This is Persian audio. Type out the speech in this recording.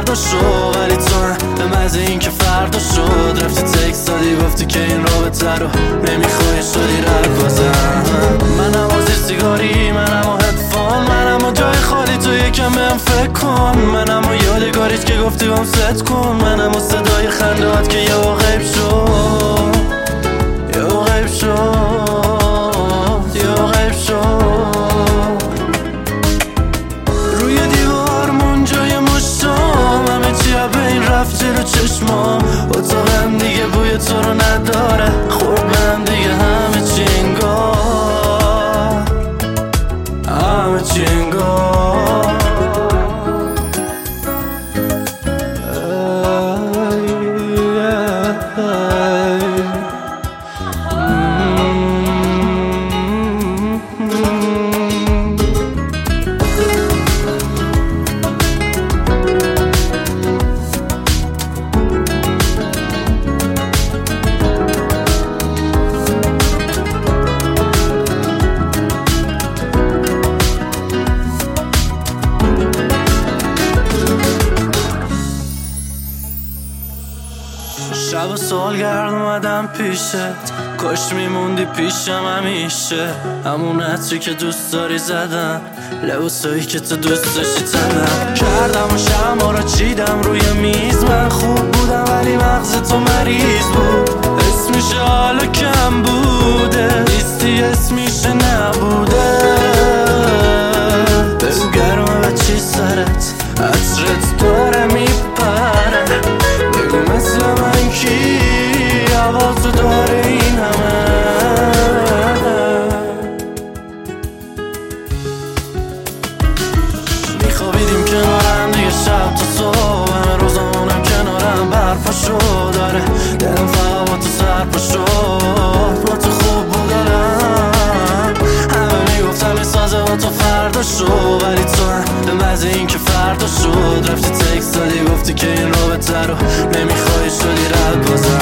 فردا شو، ولی تو هم به مزه این که فردا شد. رفتی تکس دادی گفتی که این رابطه رو نمیخوای، شدی رد بازم. منم و زیر سیگاری، منم و هدفون، منم و جای خالی تو یکم بهم فکر کن. منم و یادگاریت که گفتی بهم ست کن. منم و صدای خندهات که یهو غیب شد، یهو غیب شد، یهو غیب شد. روی دیوارمون جای مشتام، همه چی بین رفت جلو چشمام. اتاقم دیگه بوی تو رو نداره، خوردم دیگه همه چی انگار، همه چی انگار. شب و سالگرد اومدم پیشت، کاش میموندی پیشم همیشه. همون عطری که دوست داری زدم، لباسایی که تو دوست داشتی تنم کردم و شمع رو چیدم روی میز. من خوب بودم ولی مغز تو مریض بود. اسمیشه حالا کم بوده، نیستی اسمیشه نبوده. بگو گرمه و چی سرت، عطرت داره میپره. بگو مثل من کی حواسو داره این همه. میخوابیدیم کنارم دیگه شب تا صبح، همه روزامونم کنارم برپا شد. داره دلم فقط با تو سرپا شد، با تو خوب بودنم. همه میگفتم این سازه با تو فردا شد، ولی تو هم به مزه این که فردا شد. رفتی تکس دادی گفتی که این رابطه رو نمیخوای، شدی رد بازم.